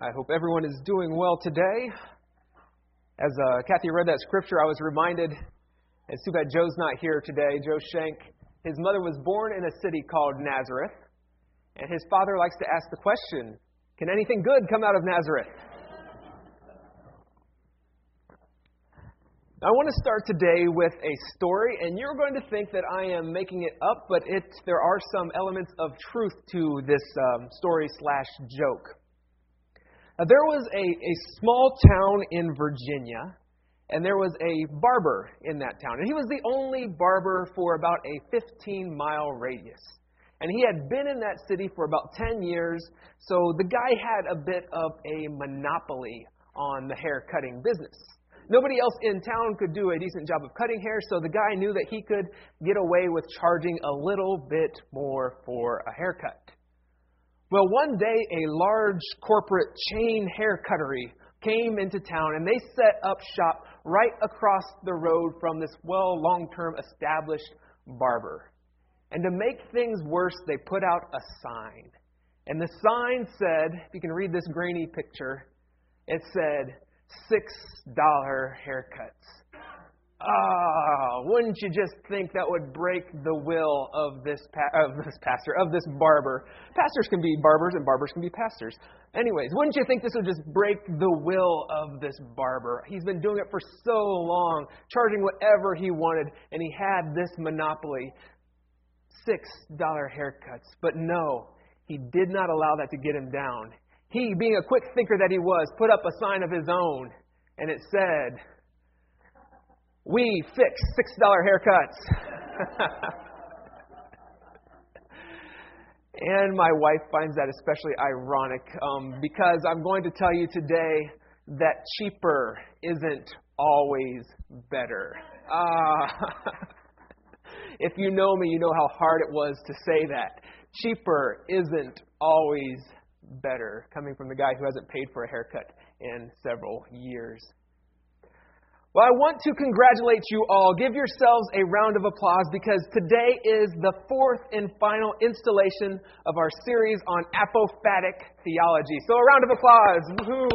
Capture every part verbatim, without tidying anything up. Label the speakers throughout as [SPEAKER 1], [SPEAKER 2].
[SPEAKER 1] I hope everyone is doing well today. As uh, Kathy read that scripture, I was reminded, it's too bad Joe's not here today, Joe Shank. His mother was born in a city called Nazareth, and his father likes to ask the question, can anything good come out of Nazareth? I want to start today with a story, and you're going to think that I am making it up, but it, there are some elements of truth to this um, story slash joke. Now, there was a, a small town in Virginia, and there was a barber in that town. And he was the only barber for about a fifteen-mile radius. And he had been in that city for about ten years, so the guy had a bit of a monopoly on the hair-cutting business. Nobody else in town could do a decent job of cutting hair, so the guy knew that he could get away with charging a little bit more for a haircut. Well, one day, a large corporate chain hair cuttery came into town, and they set up shop right across the road from this, well, long-term established barber. And to make things worse, they put out a sign. And the sign said, if you can read this grainy picture, it said, six dollar haircuts. Ah, wouldn't you just think that would break the will of this pa- of this pastor, of this barber? Pastors can be barbers and barbers can be pastors. Anyways, wouldn't you think this would just break the will of this barber? He's been doing it for so long, charging whatever he wanted, and he had this monopoly, six dollar haircuts. But no, he did not allow that to get him down. He, being a quick thinker that he was, put up a sign of his own, and it said, we fix six dollar haircuts. And my wife finds that especially ironic um, because I'm going to tell you today that cheaper isn't always better. Uh, if you know me, you know how hard it was to say that. Cheaper isn't always better, coming from the guy who hasn't paid for a haircut in several years. Well, I want to congratulate you all. Give yourselves a round of applause because today is the fourth and final installation of our series on apophatic theology. So a round of applause. Woohoo!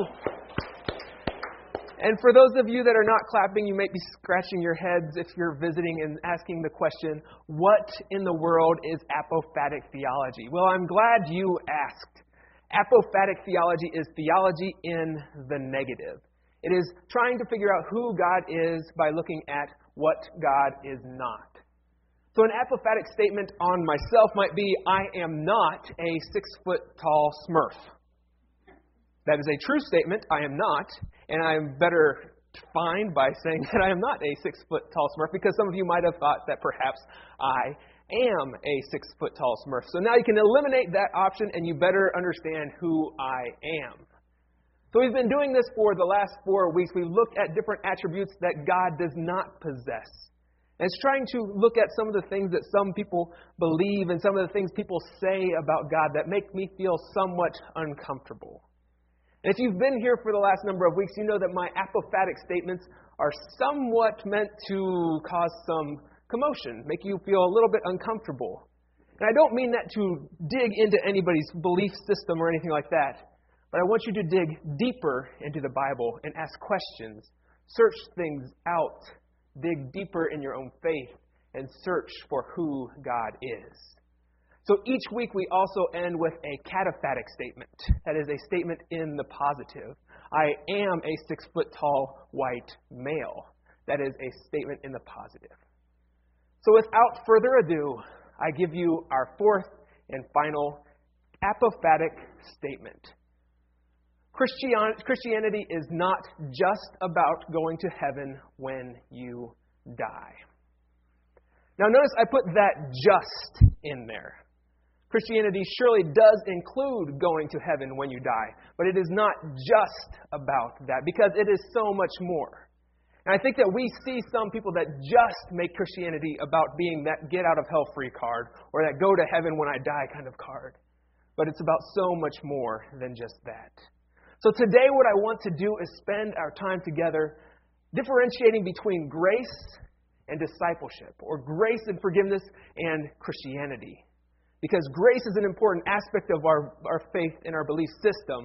[SPEAKER 1] And for those of you that are not clapping, you may be scratching your heads if you're visiting and asking the question, what in the world is apophatic theology? Well, I'm glad you asked. Apophatic theology is theology in the negative. It is trying to figure out who God is by looking at what God is not. So an apophatic statement on myself might be, I am not a six-foot-tall Smurf. That is a true statement. I am not. And I'm better defined by saying that I am not a six-foot-tall Smurf because some of you might have thought that perhaps I am a six-foot-tall Smurf. So now you can eliminate that option and you better understand who I am. So we've been doing this for the last four weeks. We've looked at different attributes that God does not possess. And it's trying to look at some of the things that some people believe and some of the things people say about God that make me feel somewhat uncomfortable. And if you've been here for the last number of weeks, you know that my apophatic statements are somewhat meant to cause some commotion, make you feel a little bit uncomfortable. And I don't mean that to dig into anybody's belief system or anything like that. But I want you to dig deeper into the Bible and ask questions. Search things out. Dig deeper in your own faith and search for who God is. So each week we also end with a cataphatic statement. That is a statement in the positive. I am a six-foot-tall white male. That is a statement in the positive. So without further ado, I give you our fourth and final apophatic statement. Christianity is not just about going to heaven when you die. Now notice I put that just in there. Christianity surely does include going to heaven when you die, but it is not just about that because it is so much more. And I think that we see some people that just make Christianity about being that get out of hell free card or that go to heaven when I die kind of card. But it's about so much more than just that. So today what I want to do is spend our time together differentiating between grace and discipleship, or grace and forgiveness and Christianity. Because grace is an important aspect of our, our faith and our belief system,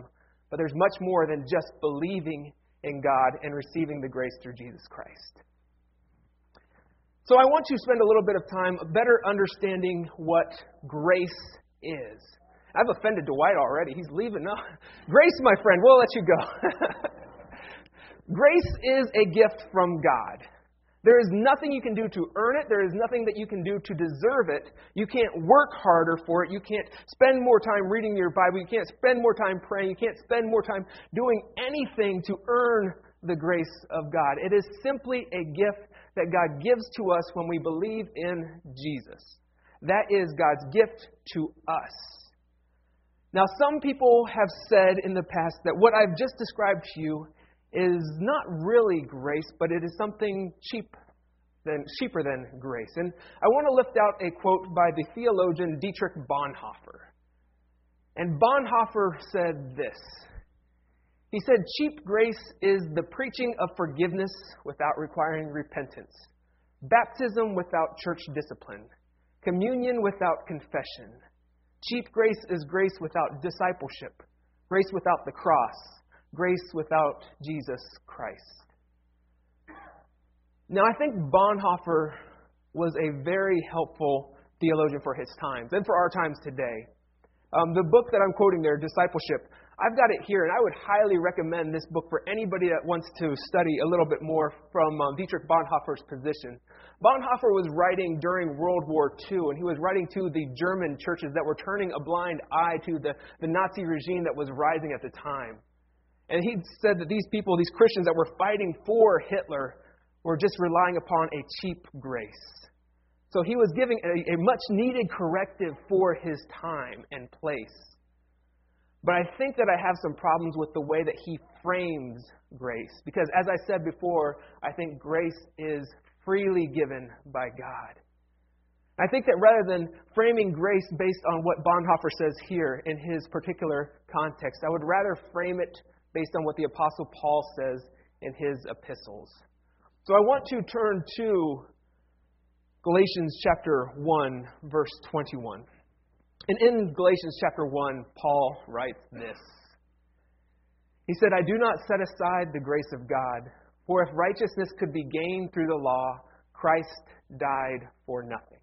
[SPEAKER 1] But there's much more than just believing in God and receiving the grace through Jesus Christ. So I want to spend a little bit of time better understanding what grace is. I've offended Dwight already. He's leaving now. Grace, my friend, we'll let you go. Grace is a gift from God. There is nothing you can do to earn it. There is nothing that you can do to deserve it. You can't work harder for it. You can't spend more time reading your Bible. You can't spend more time praying. You can't spend more time doing anything to earn the grace of God. It is simply a gift that God gives to us when we believe in Jesus. That is God's gift to us. Now, some people have said in the past that what I've just described to you is not really grace, but it is something cheap than, cheaper than grace. And I want to lift out a quote by the theologian Dietrich Bonhoeffer. And Bonhoeffer said this. He said, "Cheap grace is the preaching of forgiveness without requiring repentance, baptism without church discipline, communion without confession. Cheap grace is grace without discipleship, grace without the cross, grace without Jesus Christ." Now, I think Bonhoeffer was a very helpful theologian for his times and for our times today. Um, the book that I'm quoting there, Discipleship, I've got it here, and I would highly recommend this book for anybody that wants to study a little bit more from um, Dietrich Bonhoeffer's position. Bonhoeffer was writing during World War Two, and he was writing to the German churches that were turning a blind eye to the, the Nazi regime that was rising at the time. And he said that these people, these Christians that were fighting for Hitler, were just relying upon a cheap grace. So he was giving a, a much-needed corrective for his time and place. But I think that I have some problems with the way that he frames grace. Because as I said before, I think grace is freely given by God. I think that rather than framing grace based on what Bonhoeffer says here in his particular context, I would rather frame it based on what the Apostle Paul says in his epistles. So I want to turn to Galatians chapter one, verse twenty-one. And in Galatians chapter one, Paul writes this. He said, "I do not set aside the grace of God, for if righteousness could be gained through the law, Christ died for nothing."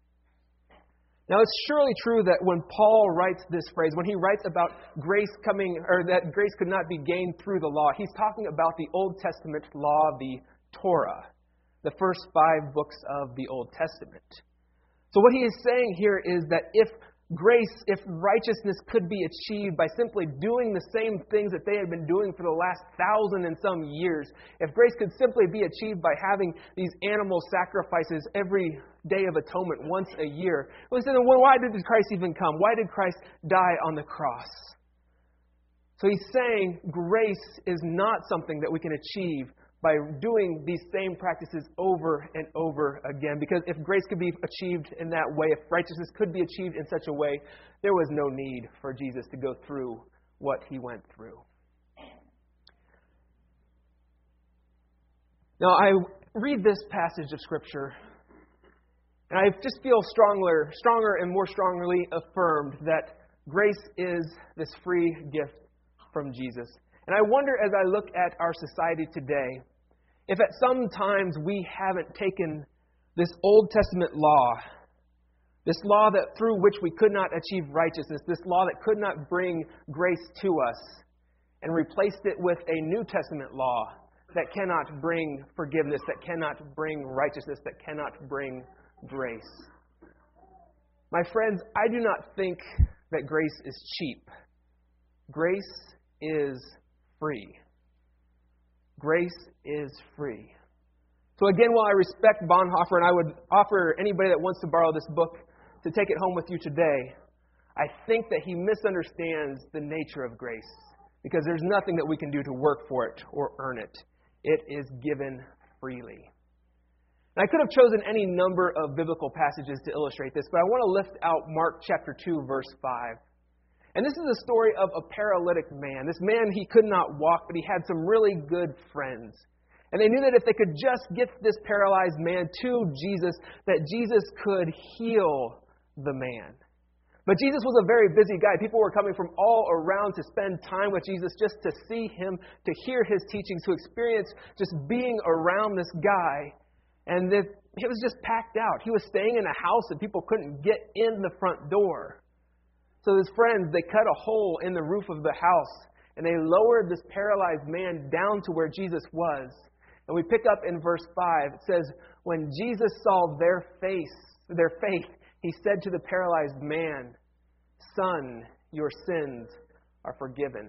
[SPEAKER 1] Now, it's surely true that when Paul writes this phrase, when he writes about grace coming, or that grace could not be gained through the law, he's talking about the Old Testament law, the Torah, the first five books of the Old Testament. So what he is saying here is that if grace, if righteousness could be achieved by simply doing the same things that they had been doing for the last thousand and some years, if grace could simply be achieved by having these animal sacrifices every day of atonement once a year, well, he said, well, why did Christ even come? Why did Christ die on the cross? So he's saying grace is not something that we can achieve by doing these same practices over and over again. Because if grace could be achieved in that way, if righteousness could be achieved in such a way, there was no need for Jesus to go through what he went through. Now, I read this passage of Scripture, and I just feel stronger, stronger and more strongly affirmed that grace is this free gift from Jesus. And I wonder, as I look at our society today, if at some times we haven't taken this Old Testament law, this law that through which we could not achieve righteousness, this law that could not bring grace to us, and replaced it with a New Testament law that cannot bring forgiveness, that cannot bring righteousness, that cannot bring grace. My friends, I do not think that grace is cheap. Grace is free. Grace is free. So again, while I respect Bonhoeffer, and I would offer anybody that wants to borrow this book to take it home with you today, I think that he misunderstands the nature of grace, because there's nothing that we can do to work for it or earn it. It is given freely. And I could have chosen any number of biblical passages to illustrate this, but I want to lift out Mark chapter two, verse five. And this is a story of a paralytic man. This man, he could not walk, but he had some really good friends. And they knew that if they could just get this paralyzed man to Jesus, that Jesus could heal the man. But Jesus was a very busy guy. People were coming from all around to spend time with Jesus, just to see him, to hear his teachings, to experience just being around this guy. And it was just packed out. He was staying in a house and people couldn't get in the front door. So his friends, they cut a hole in the roof of the house and they lowered this paralyzed man down to where Jesus was. And we pick up in verse five. It says, when Jesus saw their face, their faith, he said to the paralyzed man, "Son, your sins are forgiven."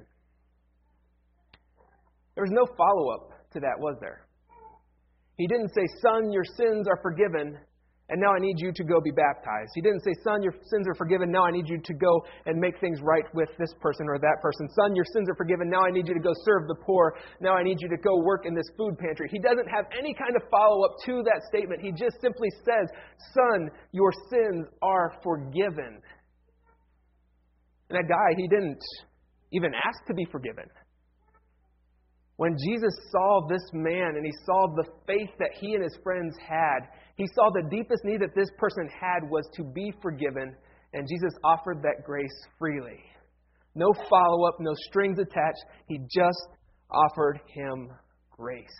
[SPEAKER 1] There was no follow-up to that, was there? He didn't say, "Son, your sins are forgiven, and now I need you to go be baptized." He didn't say, "Son, your sins are forgiven, now I need you to go and make things right with this person or that person. Son, your sins are forgiven, now I need you to go serve the poor. Now I need you to go work in this food pantry." He doesn't have any kind of follow-up to that statement. He just simply says, "Son, your sins are forgiven." And that guy, he didn't even ask to be forgiven. When Jesus saw this man and he saw the faith that he and his friends had, he saw the deepest need that this person had was to be forgiven, and Jesus offered that grace freely. No follow-up, no strings attached. He just offered him grace.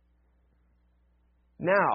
[SPEAKER 1] Now,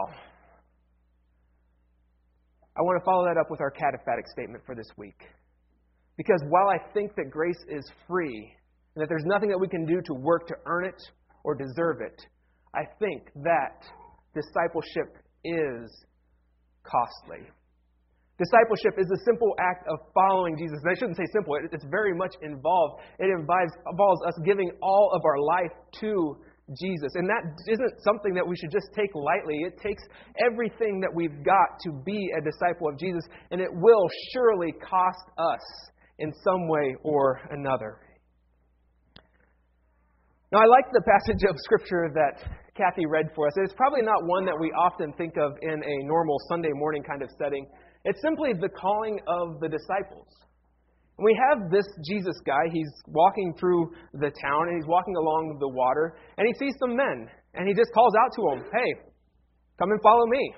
[SPEAKER 1] I want to follow that up with our cataphatic statement for this week. Because while I think that grace is free, and that there's nothing that we can do to work to earn it or deserve it, I think that discipleship is costly. Discipleship is the simple act of following Jesus. And I shouldn't say simple, it's very much involved. It involves, involves us giving all of our life to Jesus. And that isn't something that we should just take lightly. It takes everything that we've got to be a disciple of Jesus, and it will surely cost us in some way or another. Now, I like the passage of Scripture that Kathy read for us. It's probably not one that we often think of in a normal Sunday morning kind of setting. It's simply the calling of the disciples. And we have this Jesus guy. He's walking through the town, and he's walking along the water, and he sees some men, and he just calls out to them, "Hey, come and follow me."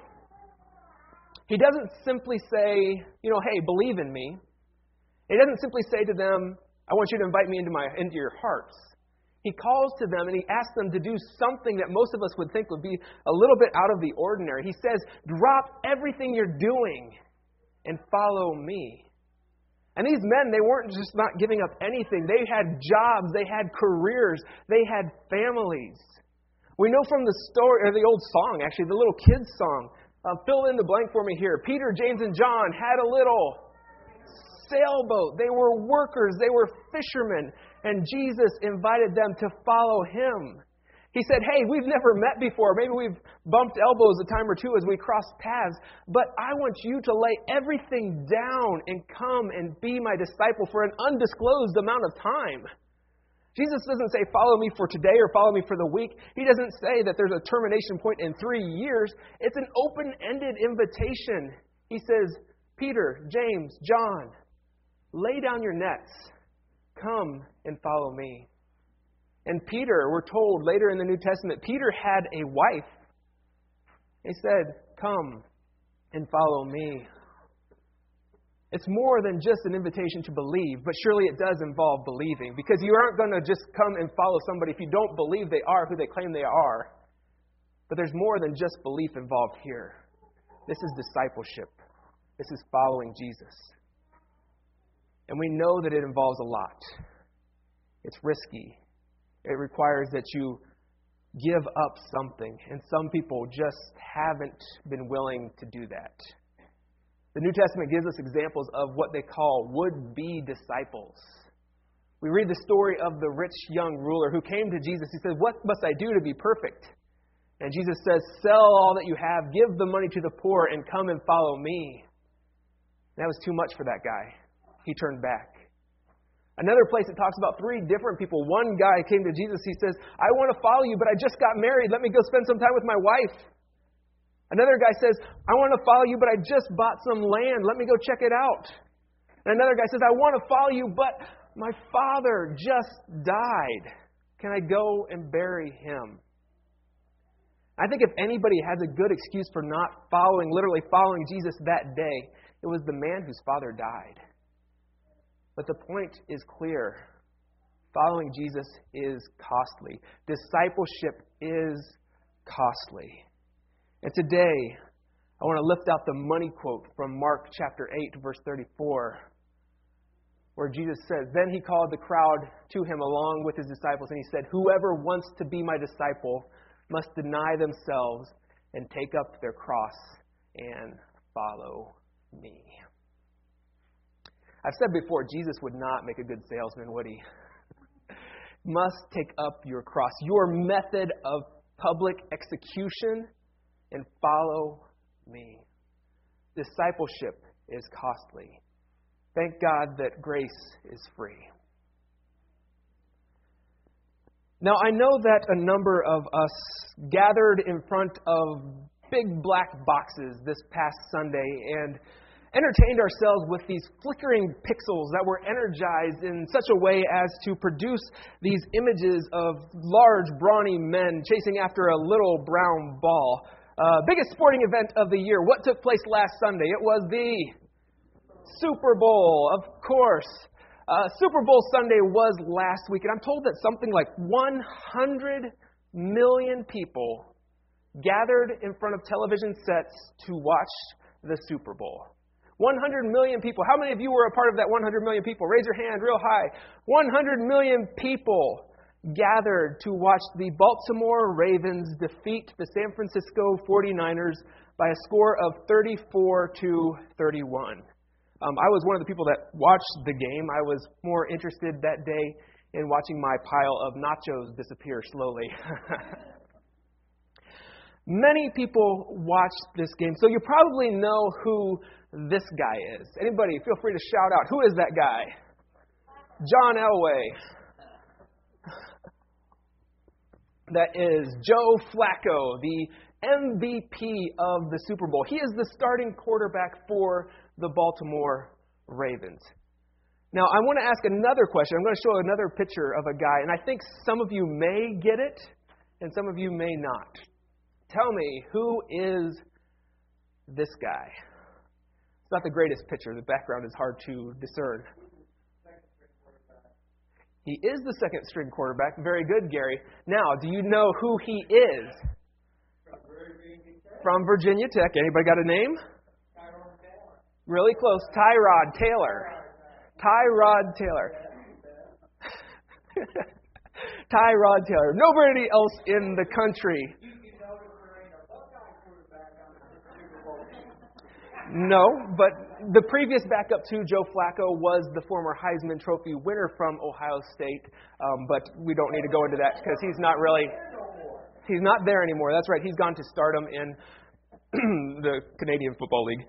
[SPEAKER 1] He doesn't simply say, you know, "Hey, believe in me." He doesn't simply say to them, "I want you to invite me into my into your hearts." He calls to them and he asks them to do something that most of us would think would be a little bit out of the ordinary. He says, "Drop everything you're doing and follow me." And these men, they weren't just not giving up anything. They had jobs, they had careers, they had families. We know from the story, or the old song, actually, the little kids' song. Uh, fill in the blank for me here. Peter, James, and John had a little sailboat. They were workers. They were fishermen. And Jesus invited them to follow him. He said, "Hey, we've never met before. Maybe we've bumped elbows a time or two as we crossed paths. But I want you to lay everything down and come and be my disciple for an undisclosed amount of time." Jesus doesn't say, "Follow me for today" or "Follow me for the week." He doesn't say that there's a termination point in three years. It's an open-ended invitation. He says, "Peter, James, John, lay down your nets. Come and follow me." And Peter, we're told later in the New Testament, Peter had a wife. He said, "Come and follow me." It's more than just an invitation to believe, but surely it does involve believing, because you aren't going to just come and follow somebody if you don't believe they are who they claim they are. But there's more than just belief involved here. This is discipleship. This is following Jesus. And we know that it involves a lot. It's risky. It requires that you give up something. And some people just haven't been willing to do that. The New Testament gives us examples of what they call would-be disciples. We read the story of the rich young ruler who came to Jesus. He said, "What must I do to be perfect?" And Jesus says, "Sell all that you have, give the money to the poor, and come and follow me." That was too much for that guy. He turned back. Another place it talks about three different people. One guy came to Jesus. He says, "I want to follow you, but I just got married. Let me go spend some time with my wife." Another guy says, "I want to follow you, but I just bought some land. Let me go check it out." And another guy says, "I want to follow you, but my father just died. Can I go and bury him?" I think if anybody has a good excuse for not following, literally following Jesus that day, it was the man whose father died. But the point is clear. Following Jesus is costly. Discipleship is costly. And today, I want to lift out the money quote from Mark chapter eight, verse thirty-four, where Jesus says, "Then he called the crowd to him along with his disciples, and he said, 'Whoever wants to be my disciple must deny themselves and take up their cross and follow me.'" I've said before, Jesus would not make a good salesman, would he? Must take up your cross, your method of public execution, and follow me. Discipleship is costly. Thank God that grace is free. Now, I know that a number of us gathered in front of big black boxes this past Sunday and entertained ourselves with these flickering pixels that were energized in such a way as to produce these images of large, brawny men chasing after a little brown ball. Uh, biggest sporting event of the year. What took place last Sunday? It was the Super Bowl, of course. Uh, Super Bowl Sunday was last week, and I'm told that something like one hundred million people gathered in front of television sets to watch the Super Bowl. one hundred million people. How many of you were a part of that one hundred million people? Raise your hand real high. one hundred million people gathered to watch the Baltimore Ravens defeat the San Francisco forty-niners by a score of thirty-four to thirty-one. Um, I was one of the people that watched the game. I was more interested that day in watching my pile of nachos disappear slowly. Many people watched this game, so you probably know who this guy is. Anybody, feel free to shout out. Who is that guy? John Elway. That is Joe Flacco, the M V P of the Super Bowl. He is the starting quarterback for the Baltimore Ravens. Now, I want to ask another question. I'm going to show another picture of a guy, and I think some of you may get it, and some of you may not. Tell me, who is this guy? It's not the greatest picture. The background is hard to discern. He is the second string quarterback. Very good, Gary. Now, do you know who he is? From Virginia Tech. Anybody got a name? Really close. Tyrod Taylor. Tyrod Taylor. Tyrod Taylor. Nobody else in the country. No, but the previous backup to Joe Flacco was the former Heisman Trophy winner from Ohio State. Um, but we don't need to go into that because he's not really, he's not there anymore. That's right. He's gone to stardom in the Canadian Football League.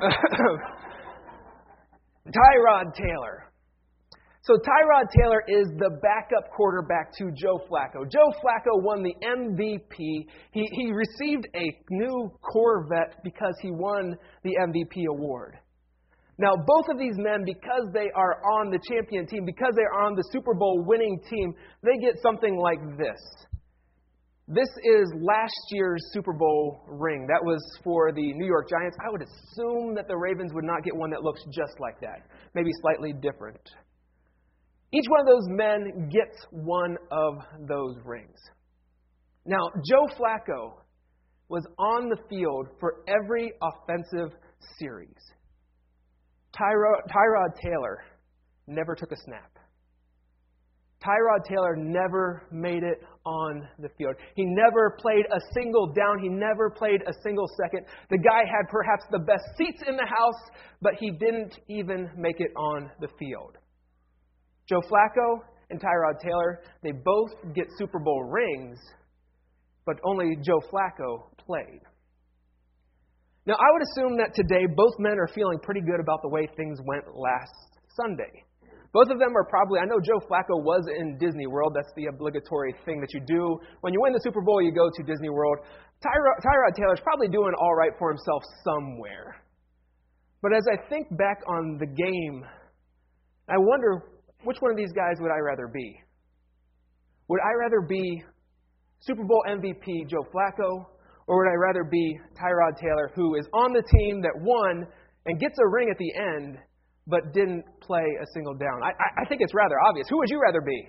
[SPEAKER 1] Tyrod Taylor. So Tyrod Taylor is the backup quarterback to Joe Flacco. Joe Flacco won the M V P. He, he received a new Corvette because he won the M V P award. Now, both of these men, because they are on the champion team, because they are on the Super Bowl winning team, they get something like this. This is last year's Super Bowl ring. That was for the New York Giants. I would assume that the Ravens would not get one that looks just like that. Maybe slightly different. Each one of those men gets one of those rings. Now, Joe Flacco was on the field for every offensive series. Tyrod, Tyrod Taylor never took a snap. Tyrod Taylor never made it on the field. He never played a single down. He never played a single second. The guy had perhaps the best seats in the house, but he didn't even make it on the field. Joe Flacco and Tyrod Taylor, they both get Super Bowl rings, but only Joe Flacco played. Now, I would assume that today both men are feeling pretty good about the way things went last Sunday. Both of them are probably, I know Joe Flacco was in Disney World. That's the obligatory thing that you do. When you win the Super Bowl, you go to Disney World. Tyrod, Tyrod Taylor's probably doing all right for himself somewhere. But as I think back on the game, I wonder, which one of these guys would I rather be? Would I rather be Super Bowl M V P Joe Flacco, or would I rather be Tyrod Taylor, who is on the team that won and gets a ring at the end, but didn't play a single down. I, I, I think it's rather obvious. Who would you rather be?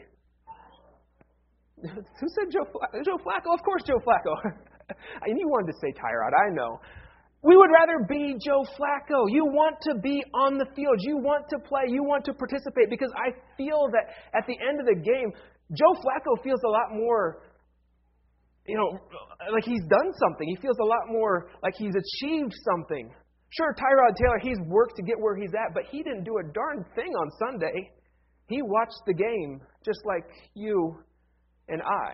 [SPEAKER 1] Who said Joe Flacco? Joe Flacco? Of course, Joe Flacco. And you wanted to say Tyrod, I know. We would rather be Joe Flacco. You want to be on the field. You want to play. You want to participate, because I feel that at the end of the game, Joe Flacco feels a lot more, you know, like he's done something. He feels a lot more like he's achieved something. Sure, Tyrod Taylor, he's worked to get where he's at, but he didn't do a darn thing on Sunday. He watched the game just like you and I.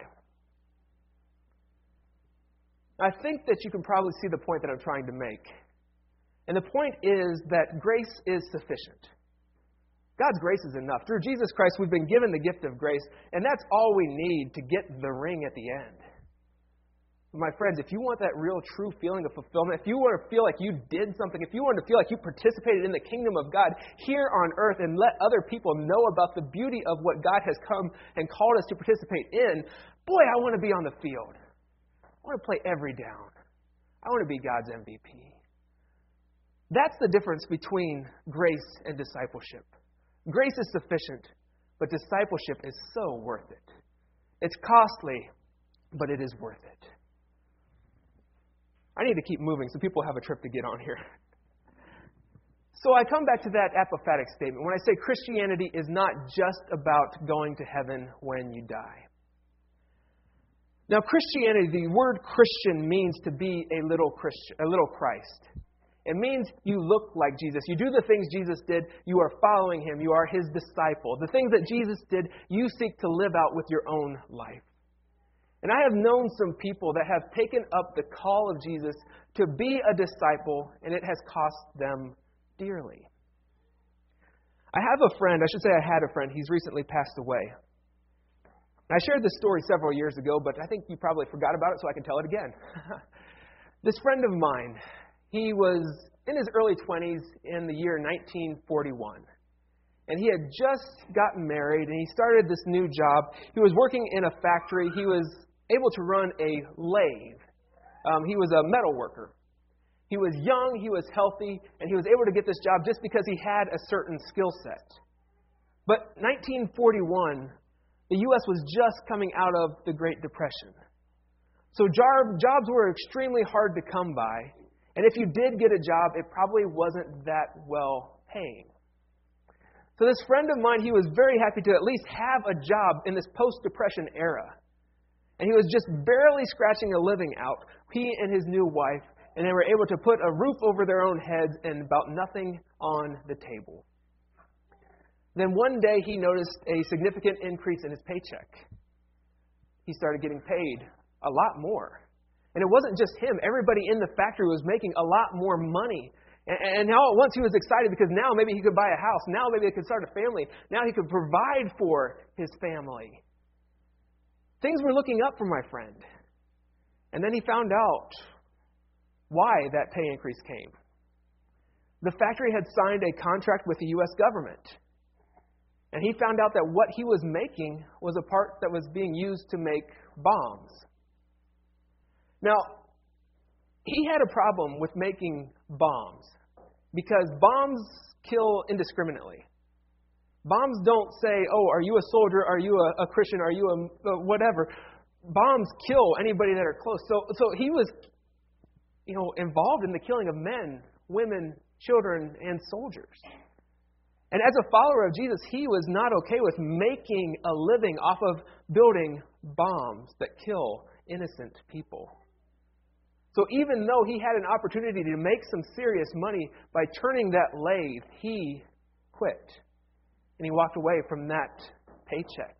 [SPEAKER 1] I think that you can probably see the point that I'm trying to make. And the point is that grace is sufficient. God's grace is enough. Through Jesus Christ, we've been given the gift of grace, and that's all we need to get the ring at the end. My friends, if you want that real, true feeling of fulfillment, if you want to feel like you did something, if you want to feel like you participated in the kingdom of God here on earth and let other people know about the beauty of what God has come and called us to participate in, boy, I want to be on the field. I want to play every down. I want to be God's M V P. That's the difference between grace and discipleship. Grace is sufficient, but discipleship is so worth it. It's costly, but it is worth it. I need to keep moving so people have a trip to get on here. So I come back to that apophatic statement. When I say Christianity is not just about going to heaven when you die. Now, Christianity, the word Christian means to be a little Christian, a little Christ. It means you look like Jesus. You do the things Jesus did. You are following Him. You are His disciple. The things that Jesus did, you seek to live out with your own life. And I have known some people that have taken up the call of Jesus to be a disciple, and it has cost them dearly. I have a friend, I should say I had a friend, he's recently passed away. I shared this story several years ago, but I think you probably forgot about it, so I can tell it again. This friend of mine, he was in his early twenties in the year nineteen forty-one. And he had just gotten married, and he started this new job. He was working in a factory. He was able to run a lathe. Um, he was a metal worker. He was young, he was healthy, and he was able to get this job just because he had a certain skill set. But nineteen forty-one, the U S was just coming out of the Great Depression. So job, jobs were extremely hard to come by. And if you did get a job, it probably wasn't that well paying. So this friend of mine, he was very happy to at least have a job in this post-Depression era. And he was just barely scratching a living out, he and his new wife, and they were able to put a roof over their own heads and about nothing on the table. Then one day he noticed a significant increase in his paycheck. He started getting paid a lot more. And it wasn't just him. Everybody in the factory was making a lot more money. And now at once he was excited because now maybe he could buy a house. Now maybe he could start a family. Now he could provide for his family. Things were looking up for my friend. And then he found out why that pay increase came. The factory had signed a contract with the U S government. And he found out that what he was making was a part that was being used to make bombs. Now, he had a problem with making bombs because bombs kill indiscriminately. Bombs don't say, oh, are you a soldier? Are you a, a Christian? Are you a, a whatever? Bombs kill anybody that are close. So, so he was, you know, involved in the killing of men, women, children, and soldiers. And as a follower of Jesus, he was not okay with making a living off of building bombs that kill innocent people. So even though he had an opportunity to make some serious money by turning that lathe, he quit. And he walked away from that paycheck.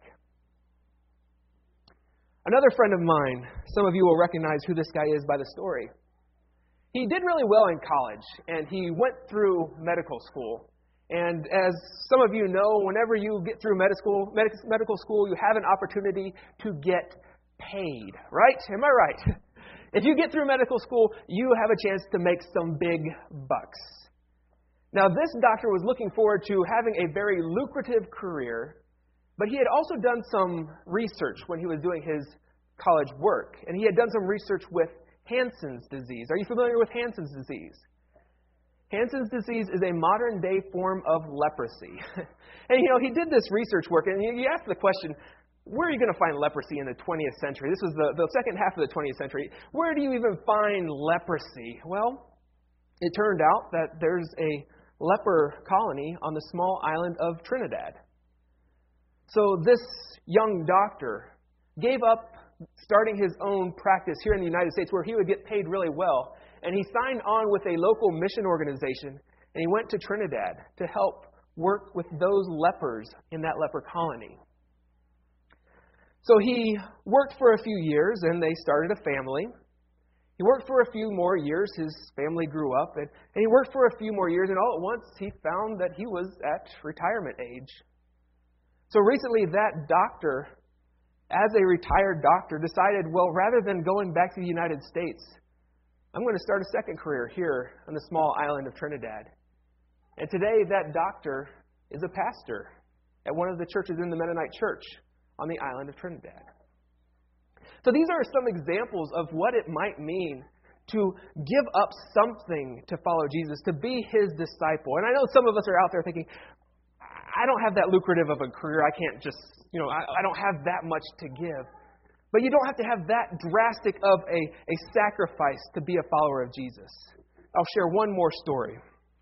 [SPEAKER 1] Another friend of mine, some of you will recognize who this guy is by the story. He did really well in college, and he went through medical school. And as some of you know, whenever you get through medical medical school, you have an opportunity to get paid, right? Am I right? If you get through medical school, you have a chance to make some big bucks. Now, this doctor was looking forward to having a very lucrative career, but he had also done some research when he was doing his college work. And he had done some research with Hansen's disease. Are you familiar with Hansen's disease? Hansen's disease is a modern-day form of leprosy. And, you know, he did this research work, and you ask the question, where are you going to find leprosy in the twentieth century? This was the, the second half of the twentieth century. Where do you even find leprosy? Well, it turned out that there's a leper colony on the small island of Trinidad. So this young doctor gave up starting his own practice here in the United States where he would get paid really well. And he signed on with a local mission organization, and he went to Trinidad to help work with those lepers in that leper colony. So he worked for a few years, and they started a family. He worked for a few more years. His family grew up, and, and he worked for a few more years, and all at once he found that he was at retirement age. So recently that doctor, as a retired doctor, decided, well, rather than going back to the United States, I'm going to start a second career here on the small island of Trinidad. And today that doctor is a pastor at one of the churches in the Mennonite Church on the island of Trinidad. So these are some examples of what it might mean to give up something to follow Jesus, to be His disciple. And I know some of us are out there thinking, I don't have that lucrative of a career. I can't just, you know, I, I don't have that much to give. But you don't have to have that drastic of a, a sacrifice to be a follower of Jesus. I'll share one more story.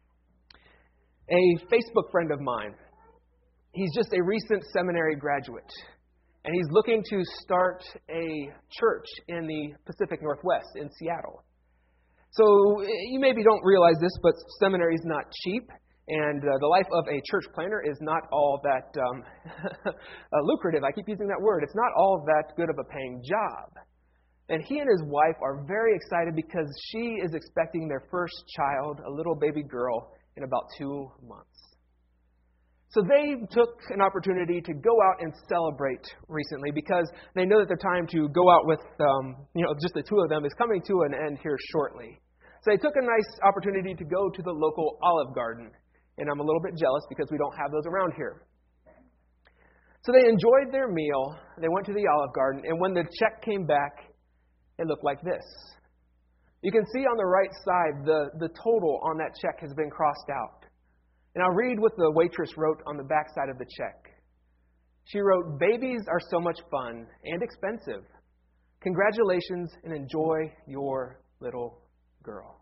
[SPEAKER 1] A Facebook friend of mine, he's just a recent seminary graduate, and he's looking to start a church in the Pacific Northwest in Seattle. So you maybe don't realize this, but seminary is not cheap. And uh, the life of a church planner is not all that um, uh, lucrative. I keep using that word. It's not all that good of a paying job. And he and his wife are very excited because she is expecting their first child, a little baby girl, in about two months. So they took an opportunity to go out and celebrate recently because they know that their time to go out with, um, you know, just the two of them is coming to an end here shortly. So they took a nice opportunity to go to the local Olive Garden. And I'm a little bit jealous because we don't have those around here. So they enjoyed their meal. They went to the Olive Garden. And when the check came back, it looked like this. You can see on the right side, the, the total on that check has been crossed out. And I'll read what the waitress wrote on the back side of the check. She wrote, "Babies are so much fun and expensive. Congratulations and enjoy your little girl."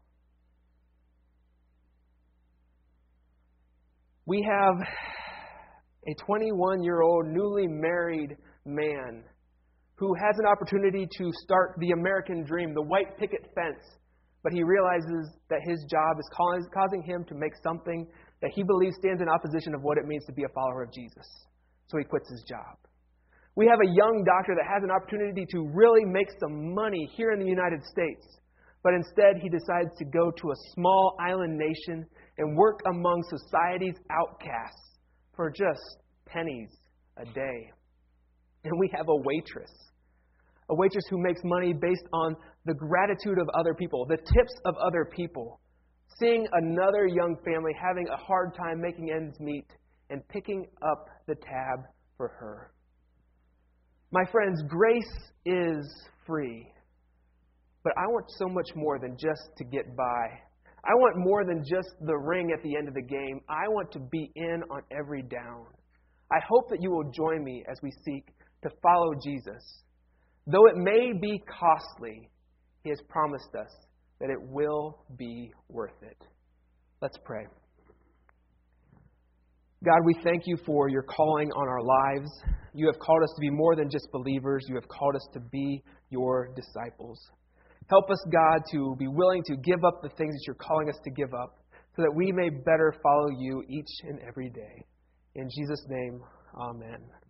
[SPEAKER 1] We have a twenty-one-year-old newly married man who has an opportunity to start the American dream, the white picket fence, but he realizes that his job is causing him to make something that he believes stands in opposition of what it means to be a follower of Jesus. So he quits his job. We have a young doctor that has an opportunity to really make some money here in the United States, but instead he decides to go to a small island nation and work among society's outcasts for just pennies a day. And we have a waitress, a waitress who makes money based on the gratitude of other people, the tips of other people, seeing another young family having a hard time making ends meet and picking up the tab for her. My friends, grace is free, but I want so much more than just to get by. I want more than just the ring at the end of the game. I want to be in on every down. I hope that you will join me as we seek to follow Jesus. Though it may be costly, He has promised us that it will be worth it. Let's pray. God, we thank You for Your calling on our lives. You have called us to be more than just believers. You have called us to be Your disciples. Help us, God, to be willing to give up the things that You're calling us to give up so that we may better follow You each and every day. In Jesus' name, amen.